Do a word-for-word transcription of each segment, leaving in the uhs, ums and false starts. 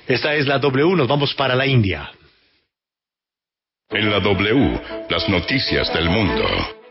Esta es la W, nos vamos para la India. En la W, las noticias del mundo.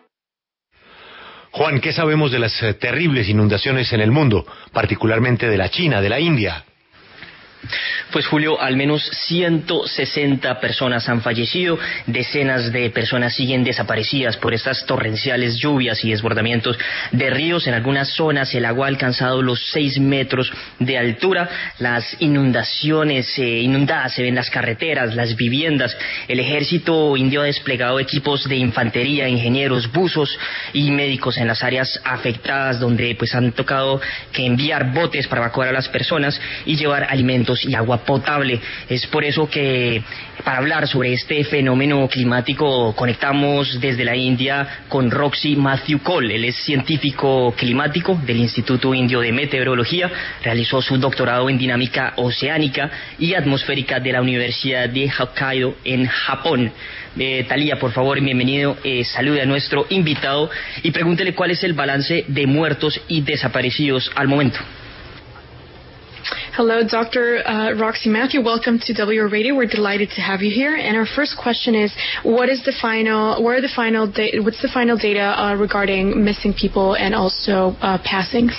Juan, ¿qué sabemos de las eh, terribles inundaciones en el mundo, particularmente de la China, de la India? Pues Julio, al menos ciento sesenta personas han fallecido, decenas de personas siguen desaparecidas por estas torrenciales lluvias y desbordamientos de ríos. En algunas zonas el agua ha alcanzado los seis metros de altura, las inundaciones, eh, inundadas se ven las carreteras, las viviendas. El ejército indio ha desplegado equipos de infantería, ingenieros, buzos y médicos en las áreas afectadas, donde pues han tocado que enviar botes para evacuar a las personas y llevar alimentos y agua potable. Es por eso que para hablar sobre este fenómeno climático conectamos desde la India con Roxy Matthew Cole. Él es científico climático del Instituto Indio de Meteorología, realizó su doctorado en dinámica oceánica y atmosférica de la Universidad de Hokkaido en Japón. Eh, Talía, por favor, bienvenido, eh, salude a nuestro invitado y pregúntele cuál es el balance de muertos y desaparecidos al momento. Hello, Doctor Uh, Roxy Matthew. Welcome to W Radio. We're delighted to have you here. And our first question is, what is the final? Where are the final? Da- what's the final data uh, regarding missing people and also uh, passings?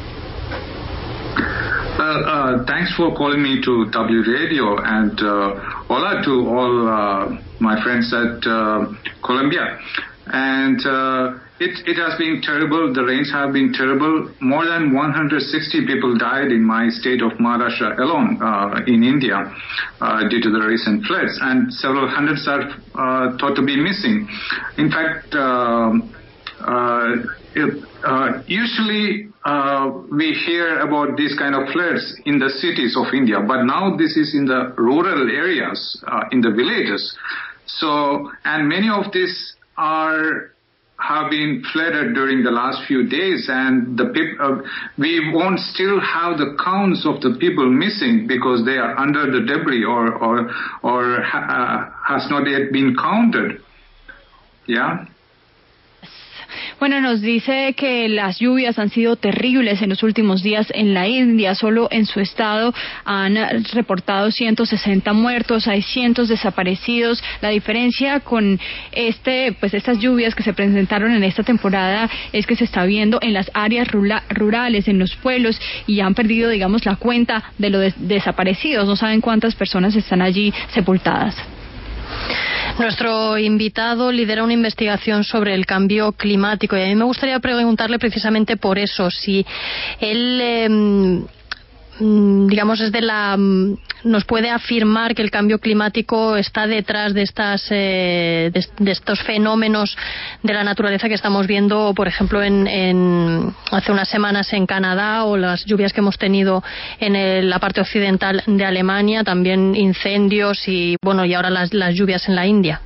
Uh, uh, thanks for calling me to W Radio, and uh, hola to all uh, my friends at uh, Colombia. And uh, it, it has been terrible. The rains have been terrible. More than one hundred sixty people died in my state of Maharashtra alone uh, in India uh, due to the recent floods, and several hundreds are uh, thought to be missing. In fact, uh, uh, it, uh, usually uh, we hear about these kind of floods in the cities of India, but now this is in the rural areas, uh, in the villages. So, and many of these are have been flooded during the last few days, and the peop- uh, we won't still have the counts of the people missing because they are under the debris or or or ha- uh, has not yet been counted. Yeah. Bueno, nos dice que las lluvias han sido terribles en los últimos días en la India. Solo en su estado han reportado ciento sesenta muertos, hay cientos desaparecidos. La diferencia con este, pues estas lluvias que se presentaron en esta temporada es que se está viendo en las áreas rula- rurales, en los pueblos, y han perdido, digamos, la cuenta de los des- desaparecidos. No saben cuántas personas están allí sepultadas. Nuestro invitado lidera una investigación sobre el cambio climático y a mí me gustaría preguntarle precisamente por eso, si él, eh, digamos, desde la nos puede afirmar que el cambio climático está detrás de estas eh, de, de estos fenómenos de la naturaleza que estamos viendo, por ejemplo, en, en hace unas semanas en Canadá, o las lluvias que hemos tenido en el, la parte occidental de Alemania, también incendios y bueno y ahora las, las lluvias en la India.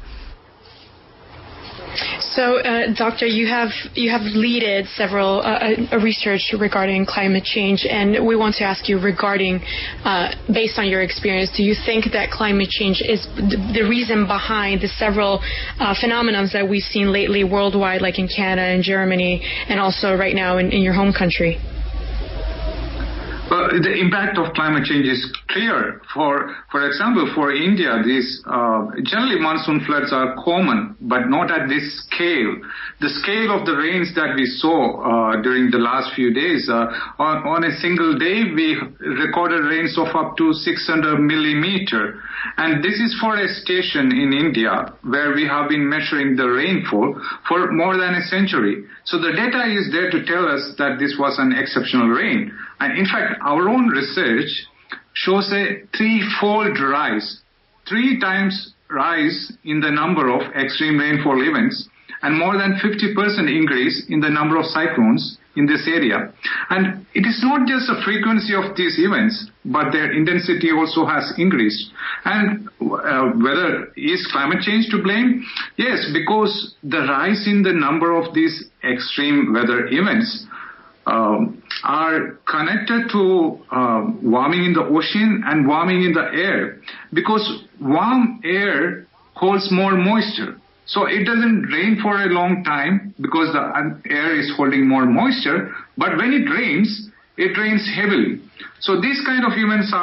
So, uh, Doctor, you have you have led several uh, uh, research regarding climate change, and we want to ask you regarding, uh, based on your experience, do you think that climate change is the reason behind the several uh, phenomena that we've seen lately worldwide, like in Canada and Germany, and also right now in, in your home country? Well, the impact of climate change is clear. For for example, for India, these uh, generally monsoon floods are common, but not at this scale. The scale of the rains that we saw uh, during the last few days, uh, on, on a single day, we recorded rains of up to six hundred millimeter. And this is for a station in India where we have been measuring the rainfall for more than a century. So the data is there to tell us that this was an exceptional rain. And in fact, our own research shows a threefold rise, three times rise in the number of extreme rainfall events, and more than fifty percent increase in the number of cyclones in this area. And it is not just the frequency of these events, but their intensity also has increased. And uh, whether is climate change to blame? Yes, because the rise in the number of these extreme weather events Um, are connected to uh, warming in the ocean and warming in the air, because warm air holds more moisture. So it doesn't rain for a long time because the air is holding more moisture, but when it rains, it rains heavily. So these kind of events are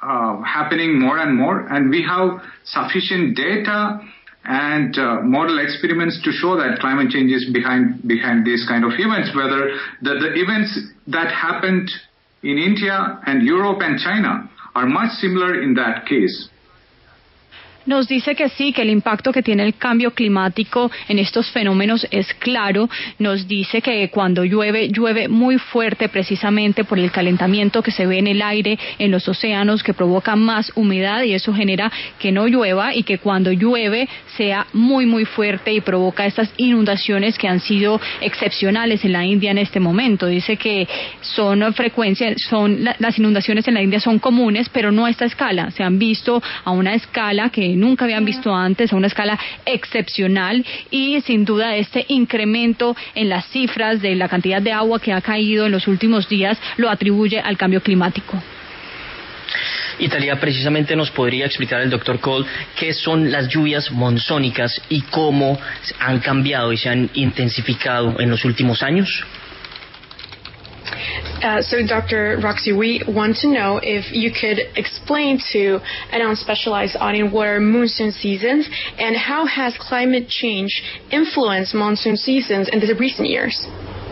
uh, happening more and more, and we have sufficient data and uh, model experiments to show that climate change is behind behind these kind of events, whether the, the events that happened in India and Europe and China are much similar in that case. Nos dice que sí, que el impacto que tiene el cambio climático en estos fenómenos es claro. Nos dice que cuando llueve, llueve muy fuerte precisamente por el calentamiento que se ve en el aire, en los océanos, que provoca más humedad y eso genera que no llueva y que cuando llueve sea muy muy fuerte y provoca estas inundaciones que han sido excepcionales en la India en este momento. Dice que son frecuencias, son las inundaciones en la India son comunes, pero no a esta escala. Se han visto a una escala que nunca habían visto antes, a una escala excepcional, y sin duda este incremento en las cifras de la cantidad de agua que ha caído en los últimos días lo atribuye al cambio climático. Italia, precisamente nos podría explicar el doctor Cole qué son las lluvias monzónicas y cómo han cambiado y se han intensificado en los últimos años. Uh, so, Doctor Roxy, we want to know if you could explain to an unspecialized audience what are monsoon seasons and how has climate change influenced monsoon seasons in the recent years?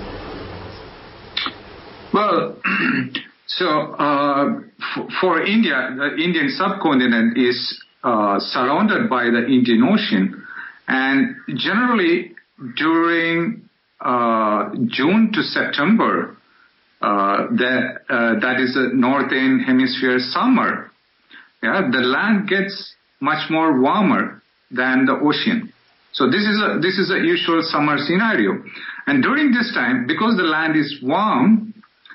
Well, so uh, f- for India, the Indian subcontinent is uh, surrounded by the Indian Ocean, and generally during uh, June to September, Uh, that uh, that is a northern hemisphere summer. Yeah, the land gets much more warmer than the ocean. So this is a this is a usual summer scenario. And during this time, because the land is warm,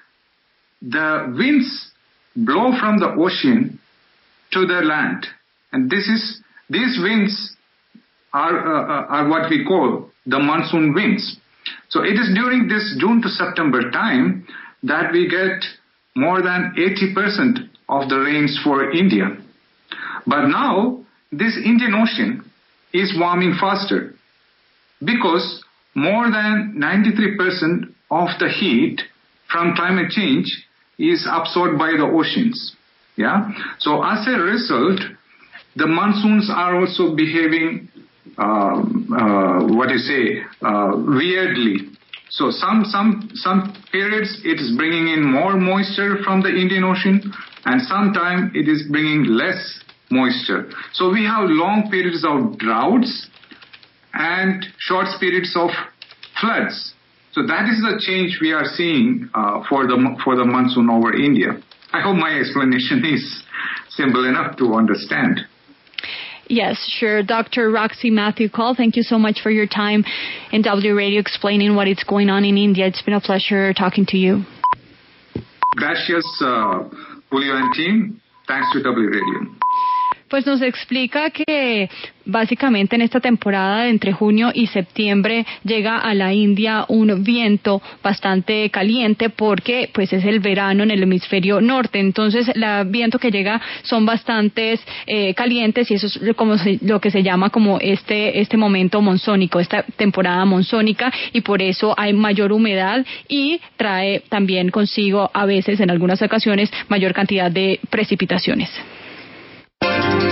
the winds blow from the ocean to the land, and this is these winds are uh, are what we call the monsoon winds. So it is during this June to September time that we get more than eighty percent of the rains for India. But now, this Indian Ocean is warming faster because more than ninety-three percent of the heat from climate change is absorbed by the oceans. Yeah. So as a result, the monsoons are also behaving, uh, uh, what do you say, uh, weirdly. So some some some periods it is bringing in more moisture from the Indian Ocean, and sometimes it is bringing less moisture. So we have long periods of droughts and short periods of floods. So that is the change we are seeing uh, for the for the monsoon over India. I hope my explanation is simple enough to understand. Yes, sure. Doctor Roxy Matthew Cole, thank you so much for your time in W Radio explaining what is going on in India. It's been a pleasure talking to you. Gracias, uh, Julio and team. Thanks to W Radio. Pues nos explica que básicamente en esta temporada entre junio y septiembre llega a la India un viento bastante caliente porque pues es el verano en el hemisferio norte, entonces el viento que llega son bastantes eh, calientes y eso es como se, lo que se llama como este este momento monzónico, esta temporada monzónica, y por eso hay mayor humedad y trae también consigo a veces en algunas ocasiones mayor cantidad de precipitaciones.